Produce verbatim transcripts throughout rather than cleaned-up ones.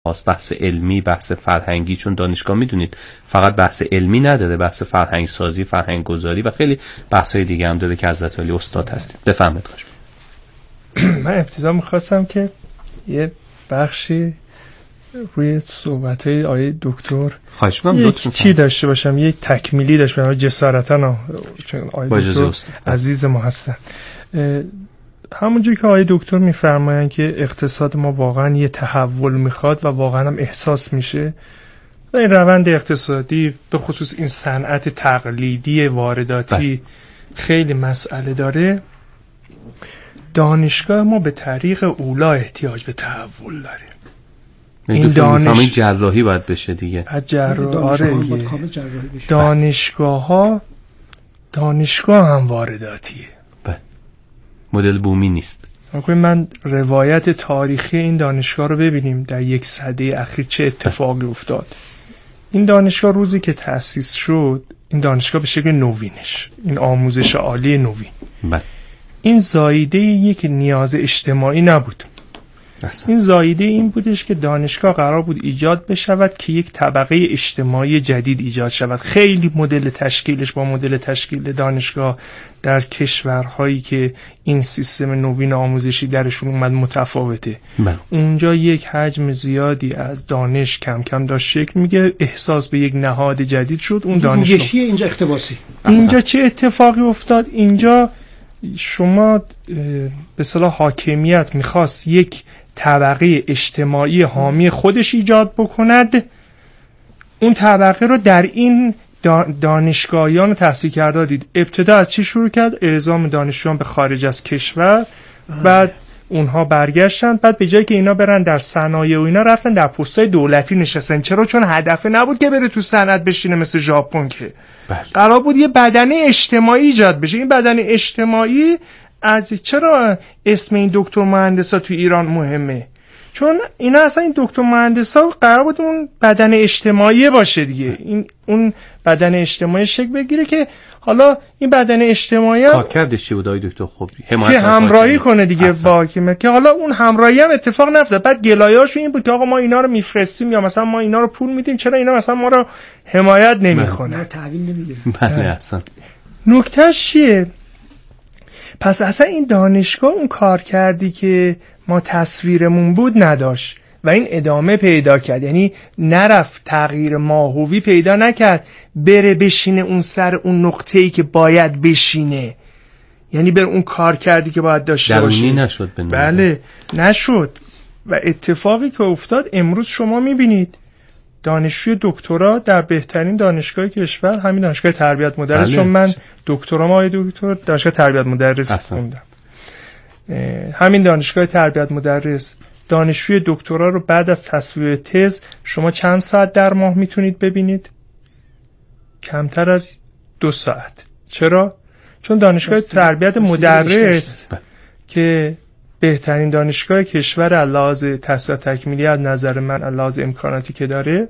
بحث علمی، بحث فرهنگی، چون دانشگاه میدونید فقط بحث علمی نداره، بحث فرهنگ سازی، فرهنگ گذاری و خیلی بحث‌های دیگه هم داره که حضرت علی استاد هستید. بفرمایید. من ابتدا می‌خواستم که یه بخشی روی صحبت‌های آقای دکتر خواهش می‌کنم لطفاً چی داشته باشم، یک تکمیلی داشته باشم جسارتاً، چون آقای دکتر عزیز ما هستن. همونجوری که آقای دکتر میفرمایند که اقتصاد ما واقعا یه تحول میخواد و واقعا هم احساس میشه و این روند اقتصادی به خصوص این صنعت تقلیدی وارداتی بله. خیلی مسئله داره. دانشگاه ما به طریق اولا احتیاج به تحول داره. این دانش جراحی باید بشه دیگه. جراحی آره دانشگاه ها دانشگاه هم وارداتیه. مدل بومی نیست. من روایت تاریخی این دانشگاه رو ببینیم در یک سده اخیر چه اتفاقی افتاد. این دانشگاه روزی که تأسیس شد، این دانشگاه به شکل نوینش، این آموزش عالی نوین، بله. این زایده یک نیاز اجتماعی نبود. اصلا. این زایده این بودش که دانشگاه قرار بود ایجاد بشود که یک طبقه اجتماعی جدید ایجاد شود. خیلی مدل تشکیلش با مدل تشکیل دانشگاه در کشورهایی که این سیستم نوین آموزشی درشون اومد متفاوته. من. اونجا یک حجم زیادی از دانش کم کم داشت شکل میگه، احساس به یک نهاد جدید شد. اون دانشگاه اینجا اختباسی. اینجا چه اتفاقی افتاد؟ اینجا شما به اصطلاح حاکمیت میخواست یک طبقه اجتماعی حامی خودش ایجاد بکند. اون طبقه رو در این دانشگاهیان تحصیل کرده دید. ابتدا از چی شروع کرد؟ اعزام دانشجویان به خارج از کشور. بعد اونها برگشتن، بعد به جایی که اینا برن در صنایع و اینا رفتن در پست‌های دولتی نشستن. چرا؟ چون هدف نبود که بره تو صنعت بشینه مثل ژاپن، که بله. قرار بود یه بدنه اجتماعی ایجاد بشه. این بدنه اجتماعی از چرا اسم این دکتر مهندسا تو ایران مهمه؟ چون اینا اصلا این دکتر مهندسا قرار بود اون بدن اجتماعی باشه دیگه. این اون بدن اجتماعی شکل بگیره که حالا این بدن اجتماعی کار کردش چی بود آقای دکتر؟ خب که همراهی کنه دیگه با حاکمیت، که حالا اون همراهی هم اتفاق نیفتاد. بعد گلایه‌اش این بود که آقا ما اینا رو میفرستیم یا مثلا ما اینا رو پول میدیم، چرا اینا مثلا ما رو حمایت نمیکنن، تحویل نمیگیرن. بله اصلا نکتهش چیه؟ پس اصلا این دانشگاه اون کار کردی که ما تصویرمون بود نداشت و این ادامه پیدا کرد. یعنی نرفت تغییر ماهوی پیدا نکرد بره بشینه اون سر اون نقطه‌ای که باید بشینه، یعنی بر اون کار کردی که باید داشته باشه. درونی نشد به نوعی. بله نشد. و اتفاقی که افتاد امروز شما میبینید دانشجوی دکترا در بهترین دانشگاه کشور، همین دانشگاه تربیت مدرس، چون من دکترام آقای دکتر دانشگاه تربیت مدرس خوندم، همین دانشگاه تربیت مدرس دانشجوی دکترا رو بعد از تصویب تز شما چند ساعت در ماه میتونید ببینید؟ کمتر از دو ساعت. چرا؟ چون دانشگاه تربیت مدرس که بهترین دانشگاه کشور علاوه بر تحصیلات تکمیلی از نظر من علاوه بر امکاناتی که داره،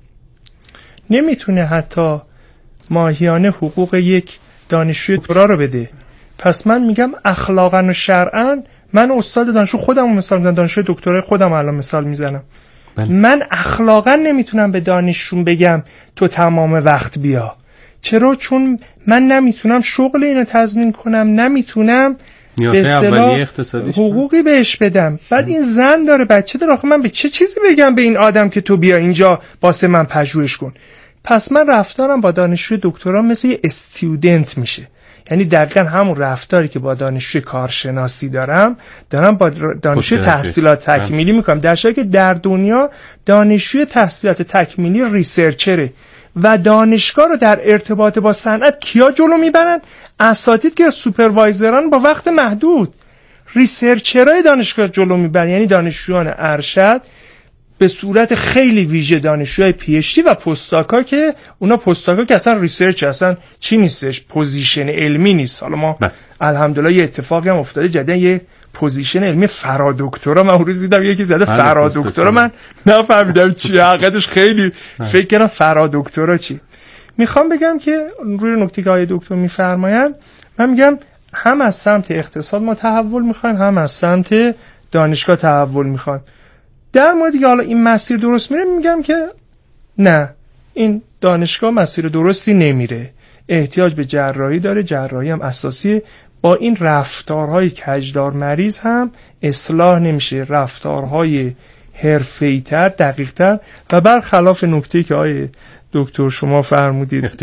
نمیتونه حتی ماهیانه حقوق یک دانشجوی دکترا رو بده. پس من میگم اخلاقا و شرعا، من استاد دانشجو خودم مثال میزنم، دانشجوی دکترای خودم الان مثال میزنم، من اخلاقا نمیتونم به دانشجوم بگم تو تمام وقت بیا. چرا؟ چون من نمیتونم شغل اینو تضمین کنم، نمیتونم به اصطلاح حقوقی بهش بدم. بعد این زن داره، بچه داره، آخه من به چه چیزی بگم به این آدم که تو بیا اینجا واسه من پژوهش کن؟ پس من رفتارم با دانشجوی دکترا مثل یه استودنت میشه. یعنی دقیقا همون رفتاری که با دانشجوی کارشناسی دارم دارم با دانشجوی تحصیلات تکمیلی میکنم، در حالی که در دنیا دانشجوی تحصیلات تکمیلی ریسرچره و دانشگاه رو در ارتباط با صنعت کیا جلو میبرن؟ اساتید که سوپروایزران با وقت محدود، ریسرچرای دانشگاه جلو میبرن، یعنی دانشجویان ارشد به صورت خیلی ویژه، دانشجوهای پی اچ دی و پستاکا که اونا پستاکا که اصلا ریسرچ اصلا چی نیستش، پوزیشن علمی نیست. حالا ما بله. الحمدلله یه اتفاقی هم افتاده جدیدن، یه پوزیشن علمی فرا دکترا، من اون روز دیدم یکی زده فرا دکترا، من نفهمیدم چی حقیقتش، خیلی فکر کردم فرا دکترا چی. میخوام بگم که روی نکته که آقای دکتر میفرمایند، من میگم هم از سمت اقتصاد ما تحول میخوایم، هم از سمت دانشگاه تحول میخوایم. در مورد که حالا این مسیر درست میره میگم که نه، این دانشگاه مسیر درستی نمیره، احتیاج به جراحی داره، جراحی هم اساسیه. با این رفتارهای کجدار مریض هم اصلاح نمیشه، رفتارهای حرفه‌ای‌تر، دقیق‌تر و برخلاف نکته‌ای که آیه دکتر شما فرمودید،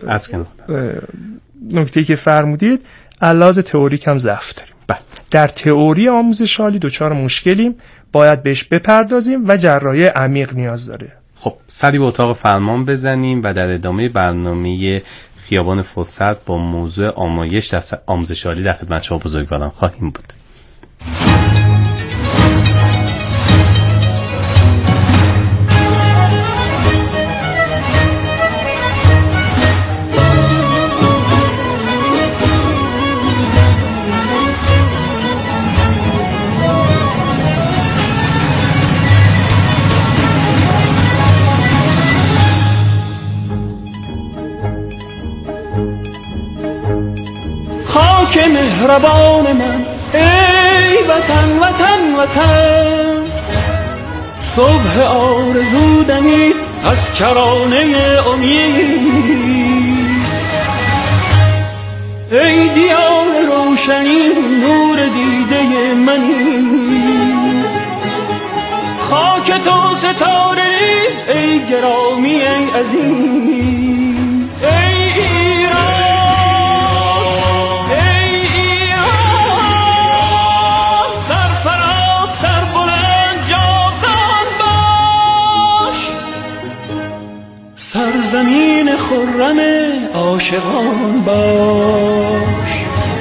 نکته‌ای که فرمودید علاوه تئوریک هم ضعف داریم. در تئوری آموزش عالی دچار مشکلیم، باید بهش بپردازیم و جراحی عمیق نیاز داره. خب سری به اتاق فرمان بزنیم و در ادامه برنامه خیابان فرصت با موضوع آمایش در آموزش عالی در خدمت شما بزرگواران خواهیم بود. که مهربان من ای وطن وطن وطن، صبح آرزو دمید از کرانه امید، ای دیار روشنی نور دیده منی، خاک تو ستاره ریز ای گرامی ای عزیز، ای ایران سرزمین خرم عاشقان باش.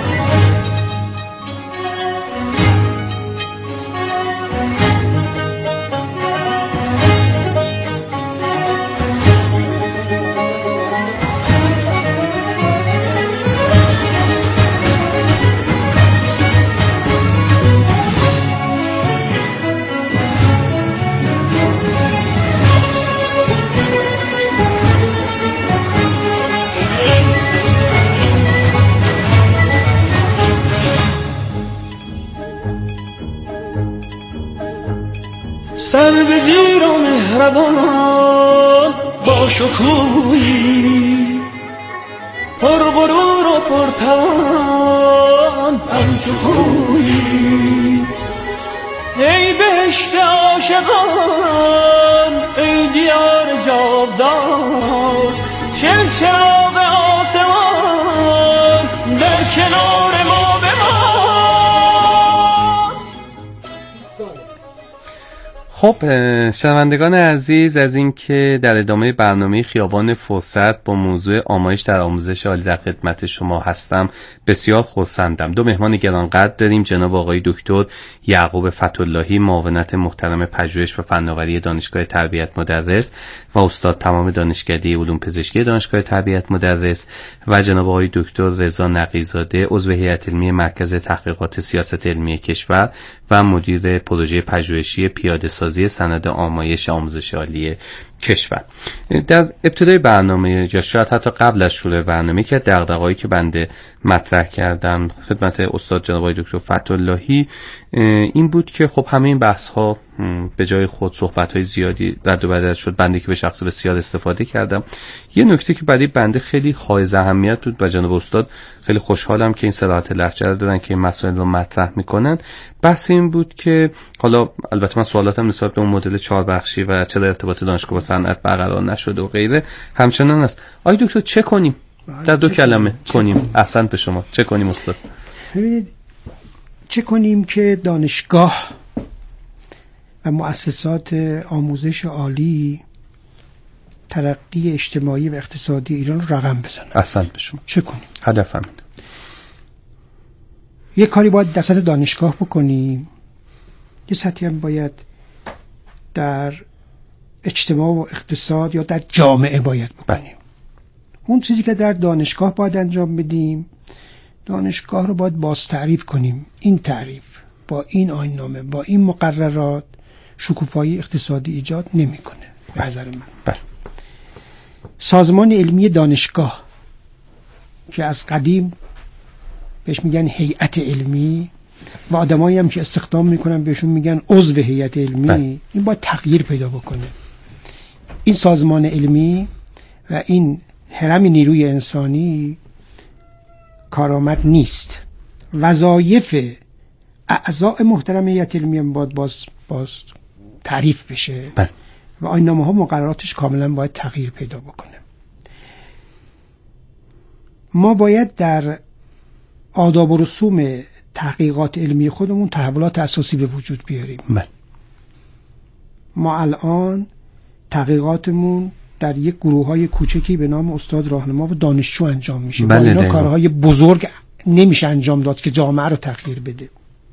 سر به زیر و مهربان با شکوهی، پر غرور و پرتوان همچو کوهی، ای بهشت عاشقان ای دیار جاودان، چل چراغ آسمان در کنار ما بمان. خب شنوندگان عزیز، از اینکه در ادامه برنامه خیابان فرصت با موضوع آمایش در آموزش عالی در خدمت شما هستم بسیار خرسندم. دو مهمان گرانقدر داریم، جناب آقای دکتر یعقوب فتح‌اللهی، معاونت محترم پژوهش و فناوری دانشگاه تربیت مدرس و استاد تمام دانشکده علوم پزشکی دانشگاه تربیت مدرس، و جناب آقای دکتر رضا نقی‌زاده، عضو هیئت علمی مرکز تحقیقات سیاست علمی کشور و مدیر پروژه پژوهشی پیاده سازی سند آمایش آموزش عالی کشور. در ابتدای برنامه یا شاید حتی قبل از شروع برنامه که دغدغه‌ای که بنده مطرح کردم خدمت استاد جناب آقای دکتر فتح‌اللهی این بود که خب همه این بحث ها به جای خود صحبت های زیادی رد و بدل شد، بنده که به شخص بسیار استفاده کردم. یه نکته که برای بنده خیلی حائز اهمیت بود و جناب استاد خیلی خوشحالم که این صراحت لهجه رو دادن که این مسائل رو مطرح میکنن. بحث این بود که حالا البته من سوالاتم نسبت به اون مدل چهار بخشی و چرا ارتباط دانشگاه با صنعت برقرار نشده و غیره همچنان است. آقای دکتر چه کنیم؟ در دو کلمه کنیم. احسن به شما. چه کنیم استاد؟ ببینید چه کنیم که دانشگاه و مؤسسات آموزش عالی ترقی اجتماعی و اقتصادی ایران رو رقم بزنن. احسن به شما. چه کنیم؟ هدفم یه کاری باید در سطح دانشگاه بکنیم، یه سطحی هم باید در اجتماع و اقتصاد یا در جامعه باید بکنیم. اون چیزی که در دانشگاه باید انجام بدیم، دانشگاه رو باید باز تعریف کنیم. این تعریف با این آیین‌نامه با این مقررات شکوفایی اقتصادی ایجاد نمی‌کنه به نظر من. بله. سازمان علمی دانشگاه که از قدیم بهش میگن هیئت علمی و آدمایی هم که استخدام میکنن بهشون میگن عضو هیئت علمی بله. این باید تغییر پیدا بکنه. این سازمان علمی و این هرم نیروی انسانی کارآمد نیست. وظایف اعضاء محترم هیئت علمی هم باید باز باز تعریف بشه بله. و آیین‌نامه ها مقرراتش کاملا باید تغییر پیدا بکنه. ما باید در آداب و رسوم تحقیقات علمی خودمون تحولات اساسی به وجود بیاریم بله. ما الان تحقیقاتمون در یک گروه‌های کوچکی به نام استاد راهنما و دانشجو انجام میشه بله. اینا کارهای بزرگ نمیشه انجام داد که جامعه رو تغییر بده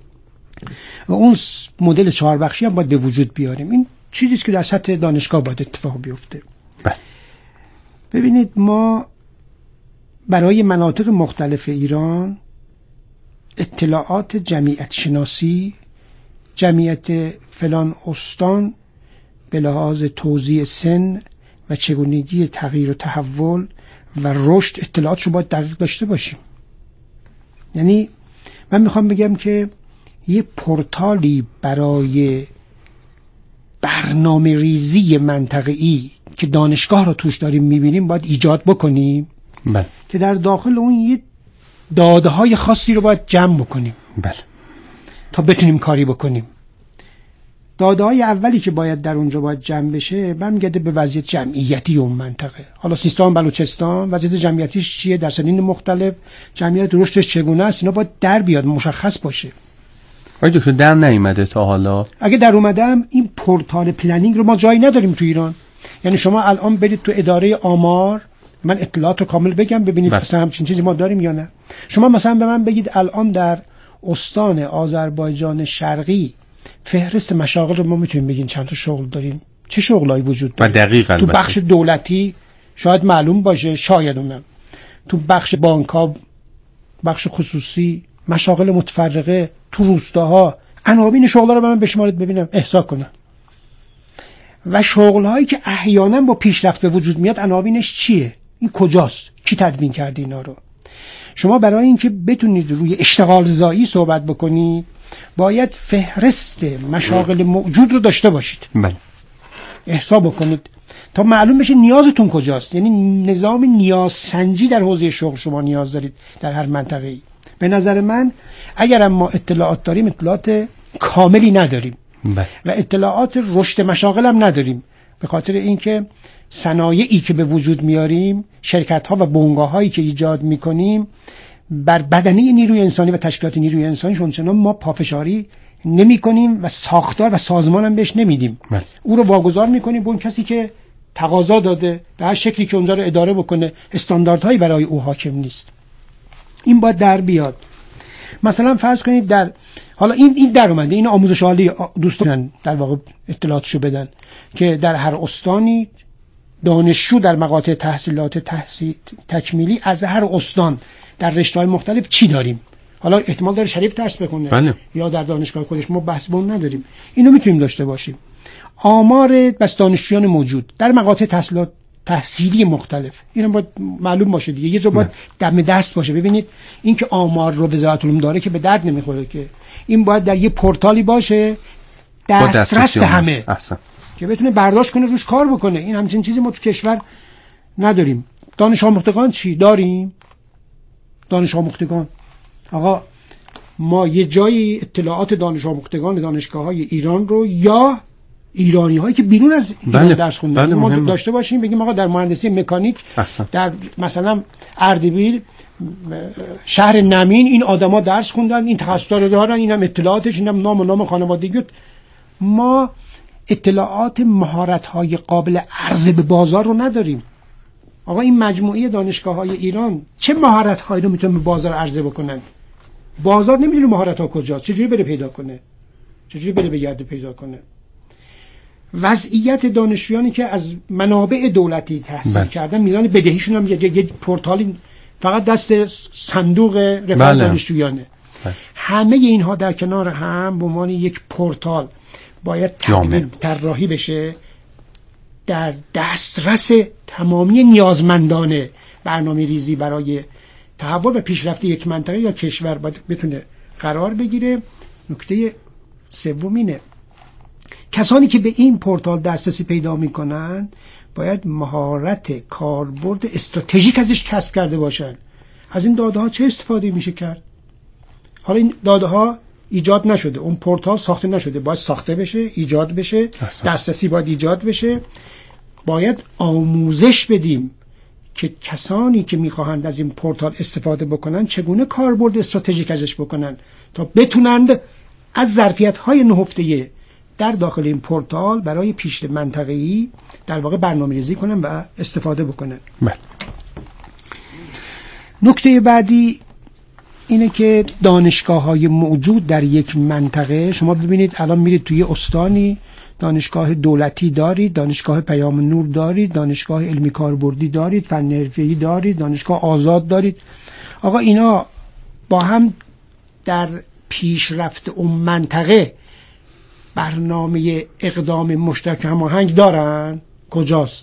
و اون مدل چهار بخشی هم باید به وجود بیاریم. این چیزیست که در سطح دانشگاه باید اتفاق بیفته بله. ببینید ما برای مناطق مختلف ایران اطلاعات جمعیت شناسی، جمعیت فلان استان به لحاظ توزیع سن و چگونگی تغییر و تحول و رشد اطلاعات رو باید دقیق داشته باشیم. یعنی من میخوام بگم که یه پورتالی برای برنامه ریزی منطقه‌ای که دانشگاه رو توش داریم میبینیم باید ایجاد بکنیم بله. که در داخل اون یه داده های خاصی رو باید جمع بکنیم بله. تا بتونیم کاری بکنیم. داده های اولی که باید در اونجا باید جمع بشه برمیگرده به وضعیت جمعیتی اون منطقه. حالا سیستان بلوچستان وضعیت جمعیتیش چیه، در سنین مختلف جمعیت رشدش چگونه است، اینا باید در بیاد، مشخص باشه. آیا دکتر در نیومده تا حالا؟ اگه در اومدم این پورتال پلنینگ رو ما جایی نداریم تو ایران. یعنی شما الان برید تو اداره آمار، من اطلاعات رو کامل بگم ببینید مثلا همچین چیزی ما داریم یا نه. شما مثلا به من بگید الان در استان آذربایجان شرقی فهرست مشاغل رو ما میتونیم بگین چند تا شغل داریم، چه شغلایی وجود داره. دقیقاً تو بخش دولتی شاید معلوم باشه، شاید اونم تو بخش بانک‌ها، بخش خصوصی، مشاغل متفرقه، تو روستاها عناوین شغل‌ها رو به من بشمارید ببینم، احصا کنم. و شغل‌هایی که احیانا با پیشرفت به وجود میاد عناوینش چیه؟ این کجاست؟ کی تدوین کرده اینا رو؟ شما برای اینکه بتونید روی اشتغال زایی صحبت بکنید باید فهرست مشاغل موجود رو داشته باشید بله. احسا بکنید تا معلوم بشه نیازتون کجاست. یعنی نظام نیاز سنجی در حوزه شغل شما نیاز دارید در هر منطقه‌ای. به نظر من اگر ما اطلاعات داریم اطلاعات کاملی نداریم بله. و اطلاعات رشد مشاغل هم نداریم، به خاطر اینکه صنایعی که به وجود میاریم، شرکت‌ها و بنگاه‌هایی که ایجاد می‌کنیم بر بدنه نیروی انسانی و تشکیلات نیروی انسانی چنان ما پافشاری نمی‌کنیم و ساختار و سازمان هم بهش نمیدیم بله. او رو واگذار می‌کنیم به اون کسی که تقاضا داده، به هر شکلی که اونجا رو اداره بکنه، استانداردهایی برای او حاکم نیست. این باید در بیاد. مثلا فرض کنید در حالا این این در اومده، این آموزش عالی دوستان در واقع اطلاعاتشو بدن که در هر استانی دانشجو در مقاطع تحصیلات تحصیل تکمیلی از هر استان در رشته‌های مختلف چی داریم. حالا احتمال داره شریف درس بخونه بله. یا در دانشگاه خودش، ما بحث بون نداریم، اینو میتونیم داشته باشیم. آمار بس دانشجویان موجود در مقاطع تحصیلات تحصیلی مختلف، اینم باید معلوم باشه دیگه، یه جا باید دم دست باشه. ببینید این که آمار رو وزارت علوم داره که به درد نمیخوره، که این باید در یه پورتالی باشه دسترس به همه احسن. که بتونه برداشت کنه روش کار بکنه. این همچین چیزی ما تو کشور نداریم. دانش آموختگان چی داریم؟ دانش آموختگان آقا ما یه جایی اطلاعات دانش آموختگان دانشگاه‌های ایران رو یا ایرانی هایی که بیرون از ایران بله. درس خوندن بله ما داشته باشیم، بگیم آقا در مهندسی مکانیک احسن. در مثلا اردبیل شهر نمین این آدما درس خوندن، این تخصصا رو دارن، اینم اطلاعاتش، اینم نام و نام خانوادگی. ما اطلاعات مهارت‌های قابل عرضه به بازار رو نداریم. آقا این مجموعه دانشگاه‌های ایران چه مهارت‌هایی رو میتونه به بازار عرضه بکنن؟ بازار نمیدونه مهارت‌ها کجاست، چجوری بره پیدا کنه، چجوری بره بگرده پیدا کنه. وضعیت دانشجویانی که از منابع دولتی تحصیل بله. کردن، میزان بدهیشون هم یه, یه پورتالی فقط دست صندوق رفاه بله. دانشجویانه بله. همه اینها در کنار هم به عنوان یک پورتال باید طراحی بشه در دسترس تمامی نیازمندان برنامه ریزی برای تحول و پیشرفت یک منطقه یا کشور باید بتونه قرار بگیره. نکته سوم اینه کسانی که به این پورتال دسترسی پیدا میکنن باید مهارت کاربرد استراتژیک ازش کسب کرده باشن. از این داده ها چه استفاده میشه کرد؟ حالا این داده ها ایجاد نشده، اون پورتال ساخته نشده، باید ساخته بشه، ایجاد بشه، دسترسی باید ایجاد بشه. باید آموزش بدیم که کسانی که میخواهند از این پورتال استفاده بکنن چگونه کاربرد استراتژیک ازش بکنن تا بتونند از ظرفیت‌های نهفته در داخل این پورتال برای پیشرفت منطقه‌ای در واقع برنامه‌ریزی کنن و استفاده بکنن. بله. نکته بعدی اینه که دانشگاه‌های موجود در یک منطقه، شما ببینید الان میرید توی استانی دانشگاه دولتی دارید، دانشگاه پیام نور دارید، دانشگاه علمی کاربردی دارید، فن حرفه‌ای دارید، دانشگاه آزاد دارید. آقا اینا با هم در پیشرفت اون منطقه برنامه اقدام مشترک هماهنگ دارن؟ کجاست؟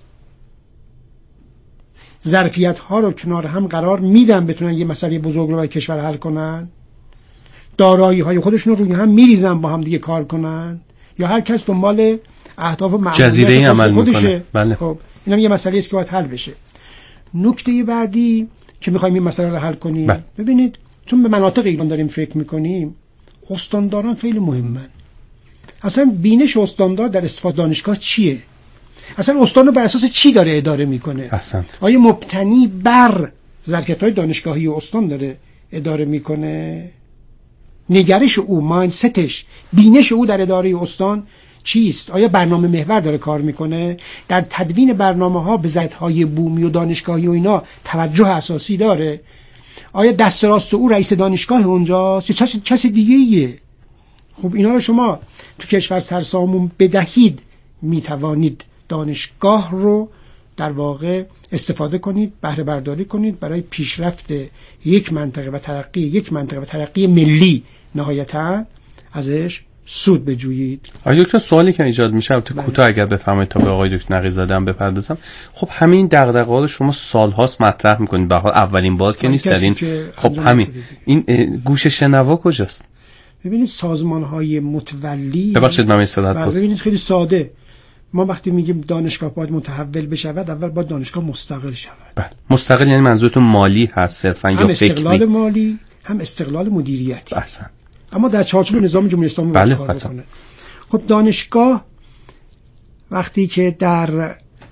ظرفیت ها رو کنار هم قرار میدن بتونن یه مسئله بزرگ رو برای کشور حل کنن؟ دارایی های خودشون رو روی هم میریزن با هم دیگه کار کنن؟ یا هر کس دنبال اهداف جزیره عمل میکنه؟ بله. خب اینم یه مسئله است که باید حل بشه. نکته بعدی که میخوایم این مسئله رو حل کنیم، بله. ببینید چون به مناطق ایران داریم فکر میکنیم، استانداران خیلی مهمن. اصلا بینش استاندار در استفاده دانشگاه چیه؟ اصلا استان رو بر اساس چی داره اداره میکنه؟ احسنت. آیا مبتنی بر ظرفیت‌های دانشگاهی استان داره اداره میکنه؟ نگرش او، مایندستش، بینش او در اداره استان چیست؟ آیا برنامه محور داره کار میکنه؟ در تدوین برنامه‌ها به ظرفیت‌های بومی و دانشگاهی و اینا توجه اساسی داره؟ آیا دست راست او رئیس دانشگاه اونجاست یا کسی دیگه ایه؟ خب اینا رو شما تو کشور سرسامون بدهید، میتوانید دانشگاه رو در واقع استفاده کنید، بهره برداری کنید برای پیشرفت یک منطقه و ترقی یک منطقه و ترقی ملی، نهایتاً ازش سود بجویید. آقای دکتر سوالی که ایجاد میشه تو کوتاه اگر بفرمایید تا به آقای دکتر نقی‌زاده هم بپردازم. خب همین دغدغه‌ها رو شما سال‌هاست مطرح می‌کنید، به هر حال اولین بار که نیست در این. خب همین این گوش شنوا کجاست؟ ببینید سازمان‌های متولی، ببخشید من اصطلاحات پست، ببینید خیلی ساده، ما وقتی میگیم دانشگاه باید متحول بشود، اول باید دانشگاه مستقل شود. بله. مستقل یعنی منظورتون مالی هست صرفاً یا فکری؟ هم استقلال مالی، هم استقلال مدیریتی. احسن. اما در چارچوب نظام جمهوری اسلامی باید کار بکنه. خب دانشگاه وقتی که در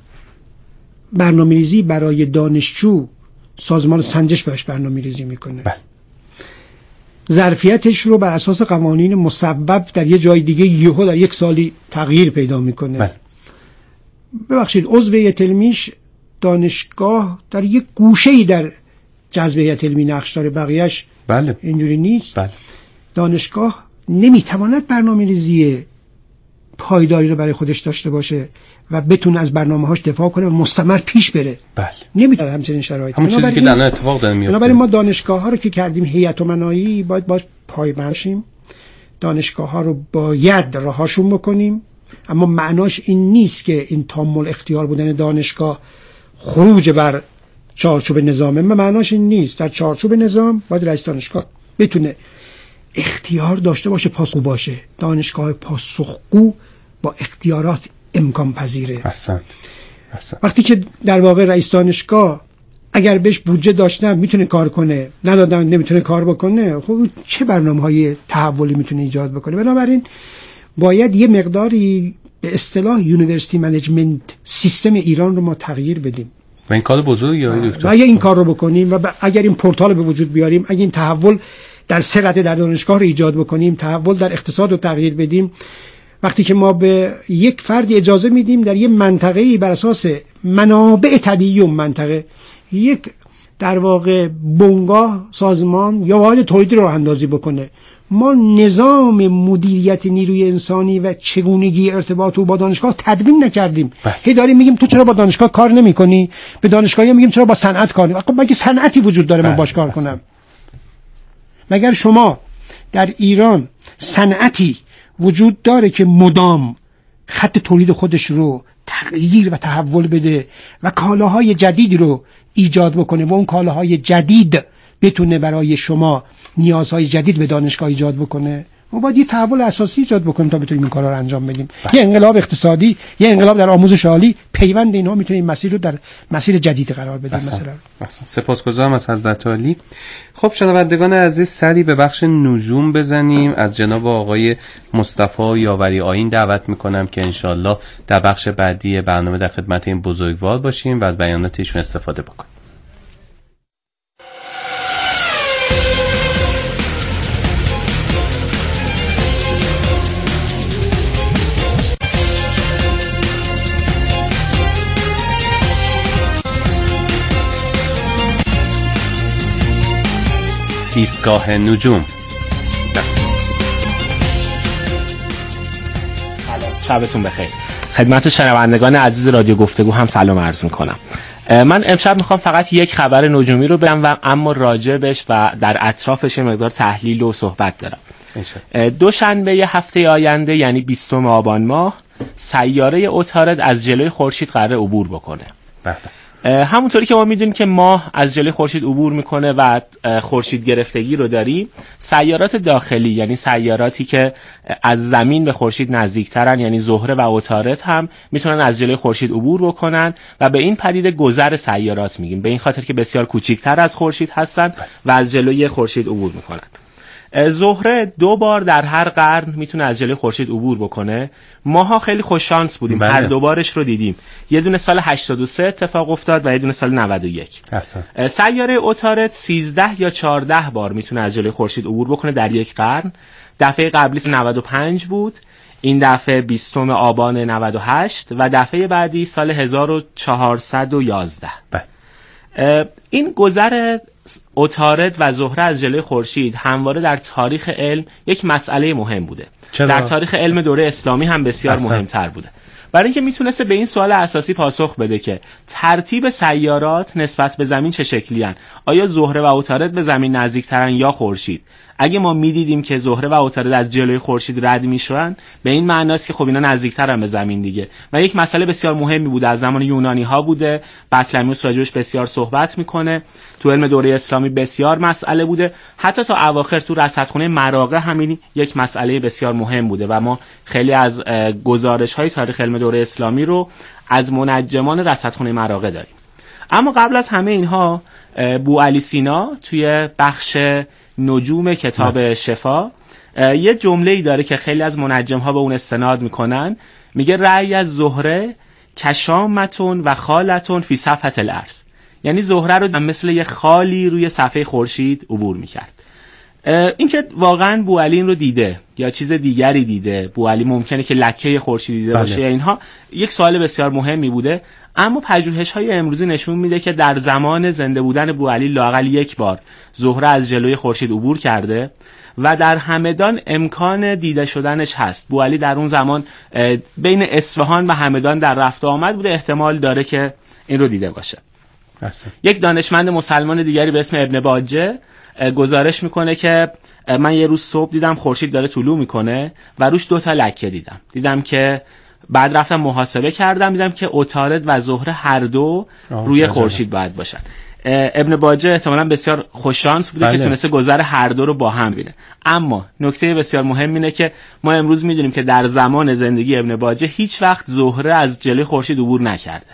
برنامه‌ریزی برای دانشجو سازمان سنجش بهش برنامه‌ریزی میکنه، بله. ظرفیتش رو بر اساس قوانین مسبب در یه جای دیگه یهو در یک سالی تغییر پیدا میکنه. بله. ببخشید عضو هیئت علمیش دانشگاه در یک گوشه‌ای در جذب هیئت علمی نقش داره، بقیه‌اش بله. اینجوری نیست. بله. دانشگاه نمیتواند برنامه‌ریزی پایداری رو برای خودش داشته باشه و بتونه از برنامه‌هاش دفاع کنه و مستمر پیش بره. بله. نمیتونه همچین شرایطی. همون چیزی که در اتفاق داره میفته. بنابراین ما دانشگاه‌ها رو که کردیم هیئت امنایی باید باش پایبند شیم. دانشگاه‌ها رو باید رهاشون بکنیم، اما معناش این نیست که این تامل اختیار بودن دانشگاه خروج بر چارچوب نظامه. معناش این نیست. در چارچوب نظام باید رئیس دانشگاه بتونه اختیار داشته باشه، پاسخگو باشه. دانشگاه پاسخگو با اختیارات امکان پذیره. احسن. احسن. وقتی که در واقع رئیس دانشگاه اگر بهش بودجه داشتن میتونه کار کنه، ندادن نمیتونه کار بکنه، خب چه برنامه‌های تحولی میتونه ایجاد بکنه؟ بنابراین باید یه مقداری به اصطلاح یونیورسیتی منیجمنت سیستم ایران رو ما تغییر بدیم. و این کار بزرگیه دکتر. و اگه این کار رو بکنیم و اگر این پورتال رو به وجود بیاریم، اگه این تحول در سرعت در دانشگاه رو ایجاد بکنیم، تحول در اقتصاد رو تغییر بدیم، وقتی که ما به یک فرد اجازه میدیم در یک منطقه‌ای بر اساس منابع طبیعی اون منطقه یک در واقع بنگاه، سازمان یا واحد تولیدی رو راه اندازی بکنه، ما نظام مدیریت نیروی انسانی و چگونگی ارتباط او با دانشگاه تدوین نکردیم. هی داریم میگیم تو چرا با دانشگاه کار نمی‌کنی؟ به دانشگاهی میگیم چرا با صنعت کار نمی‌کنی؟ خب مگه صنعتی وجود داره من باش کار کنم؟ مگر شما در ایران صنعتی وجود داره که مدام خط تولید خودش رو تغییر و تحول بده و کالاهای جدیدی رو ایجاد بکنه و اون کالاهای جدید بتونه برای شما نیازهای جدید به دانشگاه ایجاد بکنه. ما باید یه تحول اساسی ایجاد بکنیم تا بتونیم این کارا رو انجام بدیم. بله. یه انقلاب اقتصادی، یه انقلاب در آموزش عالی، پیوند اینا میتونه مسیر رو در مسیر جدیدی قرار بده. مثلا مثلا سپاسگزارم از حضرت عالی. خب شنوندگان عزیز، سری به بخش نجوم بزنیم. از جناب آقای مصطفی یاوری آیین دعوت میکنم که انشالله در بخش بعدی برنامه در خدمت این بزرگوار باشیم و از بیانات ایشون استفاده بکنیم. ایستگاه نجوم. شبتون بخیر. خدمت شنوندگان عزیز رادیو گفتگو هم سلام عرض میکنم. من امشب میخوام فقط یک خبر نجومی رو بگم و اما راجبش و در اطرافش مقدار تحلیل و صحبت دارم. دوشنبه هفته آینده یعنی بیستم آبان ماه سیاره عطارد از جلوی خورشید قراره عبور بکنه. بله. همونطوری که ما میدونیم که ماه از جلوی خورشید عبور میکنه و خورشید گرفتگی رو داریم، سیارات داخلی یعنی سیاراتی که از زمین به خورشید نزدیکترن یعنی زهره و عطارد هم میتونن از جلوی خورشید عبور بکنن و به این پدیده گذر سیارات میگیم، به این خاطر که بسیار کوچیکتر از خورشید هستن و از جلوی خورشید عبور میکنن. زهره دو بار در هر قرن میتونه از جلوی خورشید عبور بکنه. ماها خیلی خوش شانس بودیم. بله. هر دو بارش رو دیدیم. یه دونه سال هشتاد و سه اتفاق افتاد و یه دونه سال نود و یک. اصلا. سیاره عطارد سیزده یا چهارده بار میتونه از جلوی خورشید عبور بکنه در یک قرن. دفعه قبلی نود و پنج بود. این دفعه بیستم آبان نود و هشت و دفعه بعدی سال هزار و چهارصد و یازده. بله. این گذر عطارد و زهره از جلوی خورشید همواره در تاریخ علم یک مسئله مهم بوده. چرا؟ در تاریخ علم دوره اسلامی هم بسیار اصلا. مهمتر بوده. برای اینکه میتونسته به این سوال اساسی پاسخ بده که ترتیب سیارات نسبت به زمین چه شکلی هن؟ آیا زهره و عطارد به زمین نزدیکترن یا خورشید؟ اگه ما میدیدیم که زهره و عطارد از جلوی خورشید رد میشن، به این معناست که خب اینا نزدیکترن به زمین دیگه. و یک مسئله بسیار مهمی بوده، از زمان یونانی ها بوده. بطلمیوس راجبش بسیار صحبت میکنه. تو علم دوره اسلامی بسیار مسئله بوده. حتی تا اواخر تو رصدخونه مراغه همین یک مسئله بسیار مهم بوده و ما خیلی از گزارش های تاریخ علم دوره اسلامی رو از منجمان رصدخونه مراغه داریم. اما قبل از همه اینها بوعلی سینا توی بخش نجوم کتاب نه. شفا یه جمله‌ای داره که خیلی از منجم‌ها به اون استناد میکنن. میگه رأی از زهره کشامتون و خالتون فی صفحة الارض، یعنی زهره رو مثل یه خالی روی صفحه خورشید عبور میکرد. این که واقعا بوعلی این رو دیده یا چیز دیگری دیده، بوعلی ممکنه که لکه خورشید دیده باشه یا اینها، یک سوال بسیار مهمی بوده. اما پژوهش‌های امروزی نشون میده که در زمان زنده بودن بوعلی لااقل یک بار زهره از جلوی خورشید عبور کرده و در همدان امکان دیده شدنش هست. بوعلی در اون زمان بین اصفهان و همدان در رفت و آمد بوده، احتمال داره که این رو دیده باشه. اصلا. یک دانشمند مسلمان دیگری به اسم ابن باجه گزارش میکنه که من یه روز صبح دیدم خورشید داره طلوع میکنه و روش دو تا لکه دیدم. دیدم که بعد رفتم محاسبه کردم، دیدم که عطارد و زهره هر دو روی خورشید باید باشن. ابن باجه احتمالاً بسیار خوششانس بوده بله. که تونسته گذر هر دو رو با هم بینه. اما نکته بسیار مهم اینه که ما امروز میدونیم که در زمان زندگی ابن باجه هیچ وقت زهره از جلوی خورشید عبور نکرده.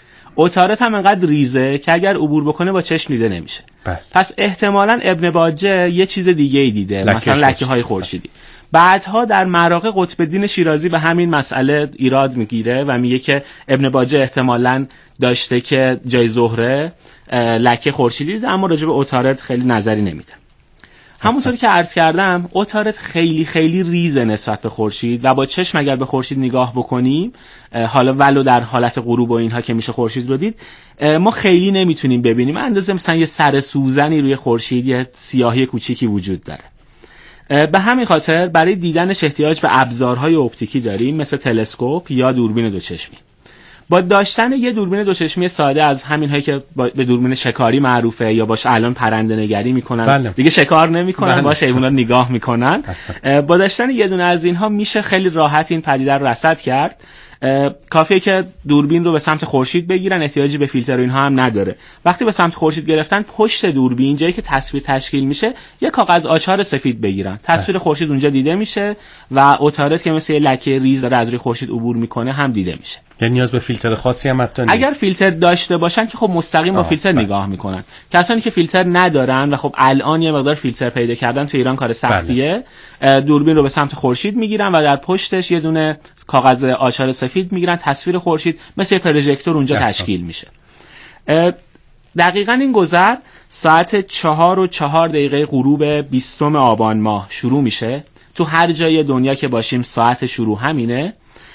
عطارد هم انقدر ریزه که اگر عبور بکنه با چشم دیده نمیشه. بله. پس احتمالاً ابن باجه یه چیز دیگه ای دیده، لکه مثلا لکه های خورشیدی. بعدها در مراغه قطب الدین شیرازی به همین مسئله ایراد میگیره و میگه که ابن باجه احتمالاً داشته که جای زهره لکه خورشیدی دیده، اما راجع به عطارد خیلی نظری نمیده. همونطوری که عرض کردم عطارد خیلی خیلی ریزه نسبت به خورشید و با چشم اگر به خورشید نگاه بکنیم، حالا ولو در حالت غروب و اینها که میشه خورشید رو دید، ما خیلی نمیتونیم ببینیم. اندازه مثلا یه سر سوزنی روی خورشید، یه سیاهی کوچیکی وجود داره. به همین خاطر برای دیدنش احتیاج به ابزارهای اپتیکی داریم، مثل تلسکوپ یا دوربین دوچشمی. با داشتن یه دوربین دوچشمی ساده از همین هایی که به دوربین شکاری معروفه یا باش الان پرنده نگری میکنن، بله. دیگه شکار نمیکنن، بله. باش حیونا نگاه میکنن. با داشتن یه دونه از اینها میشه خیلی راحت این پدیده رو رصد کرد. کافیه که دوربین رو به سمت خورشید بگیرن، احتیاجی به فیلتر و اینها هم نداره. وقتی به سمت خورشید گرفتن، پشت دوربین جایی که تصویر تشکیل میشه یه کاغذ آچار سفید بگیرن، تصویر خورشید اونجا دیده میشه و عطارد که مثل یه لکه ریز داره از روی خورشید عبور میکنه هم دیده میشه. یعنی نیاز به فیلتر خاصی هم حتی نیست. اگر فیلتر داشته باشن که خب مستقیم با فیلتر بله. نگاه میکنن. کسانی که فیلتر ندارن و خب الان یه مقدار فیلتر پیدا کردن تو ایران کار سختیه، بله. دوربین رو به سمت خورشید میگیرن و در پشتش یه دونه کاغذ آچار سفید میگیرن، تصویر خورشید مثل پروژکتور اونجا دستان. تشکیل میشه. دقیقاً این گذر ساعت چهار و چهار دقیقه غروب بیستم آبان ماه شروع میشه. تو هر جای دنیا که باشیم ساعت شروع همینه.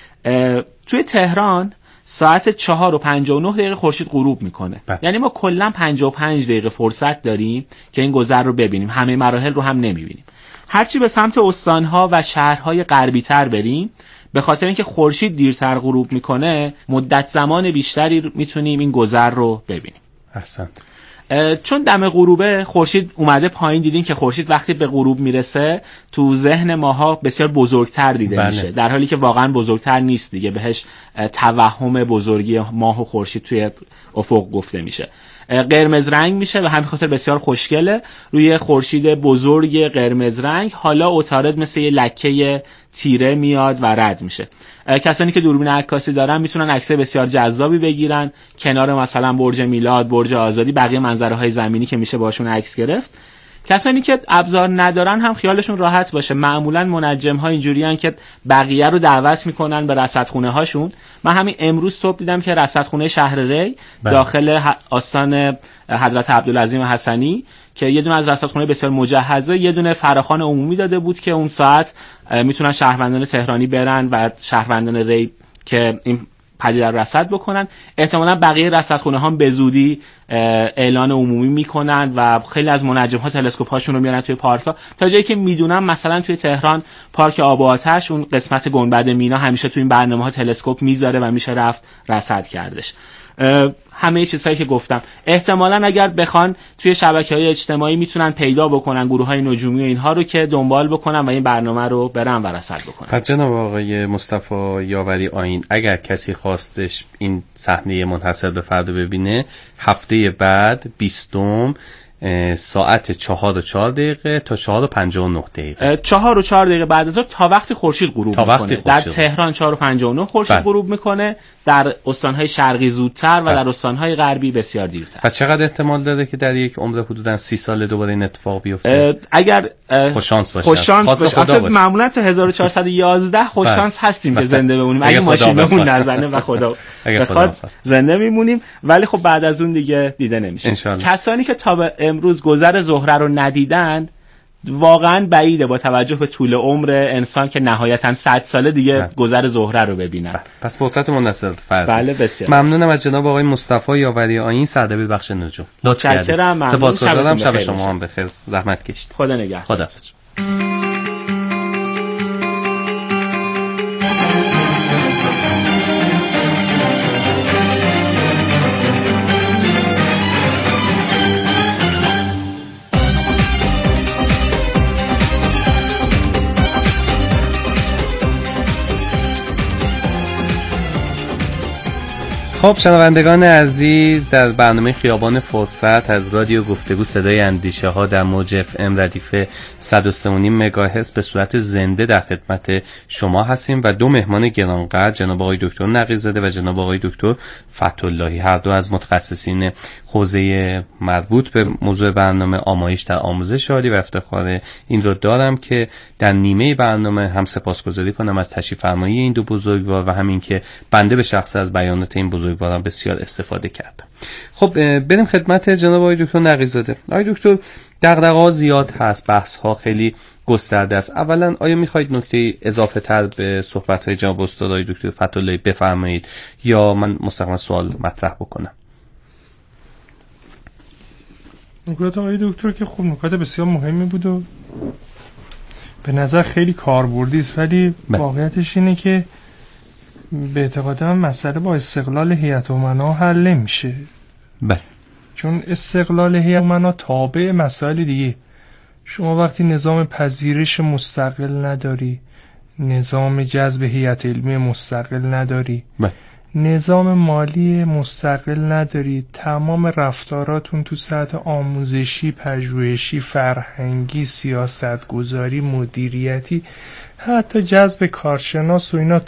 توی تهران ساعت چهار و پنجاه و نه دقیقه خورشید غروب میکنه. بله. یعنی ما کلا پنجاه و پنج دقیقه فرصت داریم که این گذر رو ببینیم. همه مراحل رو هم نمیبینیم. هرچی به سمت استانها و شهرهای غربی تر بریم، به خاطر اینکه خورشید دیرتر غروب میکنه، مدت زمان بیشتری میتونیم این گذر رو ببینیم. احسنت. چون دم غروبه خورشید اومده پایین، دیدین که خورشید وقتی به غروب میرسه تو ذهن ماها بسیار بزرگتر دیده بله. میشه، در حالی که واقعا بزرگتر نیست دیگه. بهش توهم بزرگی ماه و خورشید توی افق گفته میشه. قرمز رنگ میشه و همین خاطر بسیار خوشگله. روی خورشید بزرگ قرمز رنگ حالا عطارد مثل یه لکه تیره میاد و رد میشه. کسانی که دوربین عکاسی دارن میتونن عکسای بسیار جذابی بگیرن کنار مثلا برج میلاد، برج آزادی، بقیه منظره های زمینی که میشه باشون عکس گرفت. کسانی که ابزار ندارن هم خیالشون راحت باشه. معمولا منجم ها اینجوریان که بقیه رو دعوت میکنن به رصدخونه هاشون. من همین امروز صبح دیدم که رصدخونه شهر ری بله. داخل آستان حضرت عبدالعظیم حسنی که یه دونه از رصدخونه بسیار مجهزه، یه دونه فراخوان عمومی داده بود که اون ساعت میتونن شهروندان تهرانی برن و شهروندان ری که این پدیده رو رصد بکنن. احتمالاً بقیه رصدخونه ها به زودی اعلان عمومی میکنن و خیلی از منجم ها تلسکوپ هاشون رو میارن توی پارک ها. تا جایی که میدونم مثلا توی تهران پارک آب و آتش اون قسمت گنبد مینا همیشه توی این برنامه ها تلسکوپ میذاره و میشه رفت رصد کردش. همه چیزهایی که گفتم احتمالاً اگر بخوان توی شبکه‌های اجتماعی میتونن پیدا بکنن گروه‌های نجومی و اینها رو که دنبال بکنن و این برنامه رو برن و رصد بکنن. پس جناب آقای مصطفی یاوری آیین، اگر کسی خواستش این صحنه منحصر به فرد ببینه، هفته بعد بیستم ساعت چهار و چهار دقیقه تا چهار و پنجاه و نه دقیقه چهار و چهار دقیقه بعد از تا وقتی خورشید غروب میکنه. در تهران چهار و پنجاه و نه خورشید غروب میکنه، در استانهای شرقی زودتر و بل. در استانهای غربی بسیار دیرتر. و چقدر احتمال داره که در یک عمر حدوداً سی سال دوباره این اتفاق بیفته؟ اگر خوش شانس باشه. خوش شانس باشه. معمولا تا هزار و چهارصد و یازده خوش شانس هستیم که زنده بمونیم. اگه ماشینمون نزنه و خدا بخواد زنده میمونیم، ولی خب بعد از اون دیگه دیده نمیشه. کسانی که تا امروز گذر زهره رو ندیدن واقعا بعیده با توجه به طول عمر انسان که نهایتاً صد ساله دیگه بله. گذر زهره رو ببینن. بله. پس فرصت مناسب فرد. بله بسیار. ممنونم از جناب آقای مصطفی یاوری آیین، سردبیر بخش نجوم. متشکرم. سپاسگزارم. شب شما هم بخیر. زحمت کشید. خدا نگهدار. خداحافظ. خب شنوندگان عزیز، در برنامه خیابان فرصت از رادیو گفتگو صدای اندیشه ها در موج اف ام ردیف صد و سه و نیم مگاهرتز به صورت زنده در خدمت شما هستیم و دو مهمان گرانقدر، جناب آقای دکتر نقی‌زاده و جناب آقای دکتر فتح‌اللهی، هر دو از متخصصین حوزه مربوط به موضوع برنامه آمایش در آموزش عالی و افتخار این رو دارم که در نیمه برنامه هم سپاسگزاری کنم از تشریف فرمایی این دو بزرگوار و همین که بنده به شخص از بیانات این بزرگواران بسیار استفاده کردم. خب بریم خدمت جناب آقای دکتر نقی‌زاده. آقای دکتر، دغدغه‌ها زیاد هست، بحث‌ها خیلی گسترده است. اولا آیا می‌خواید نکته اضافه تر به صحبت‌های جناب استاد آقای دکتر فتح‌اللهی بفرمایید یا من مستقیما سوال مطرح بکنم؟ نکات آقای دکتر که خب نکات بسیار مهمی بود و به نظر خیلی کاربردی است، ولی واقعیتش اینه که به اعتقاد من مسئله با استقلال هیئت امنا حل نمیشه. بله. چون استقلال هیئت امنا تابع مسائل دیگه. شما وقتی نظام پذیرش مستقل نداری، نظام جذب هیئت علمی مستقل نداری، بله. نظام مالی مستقل نداری، تمام رفتاراتون تو سطح آموزشی، پژوهشی، فرهنگی، سیاستگذاری، مدیریتی، حتی جذب کارشناس و اینا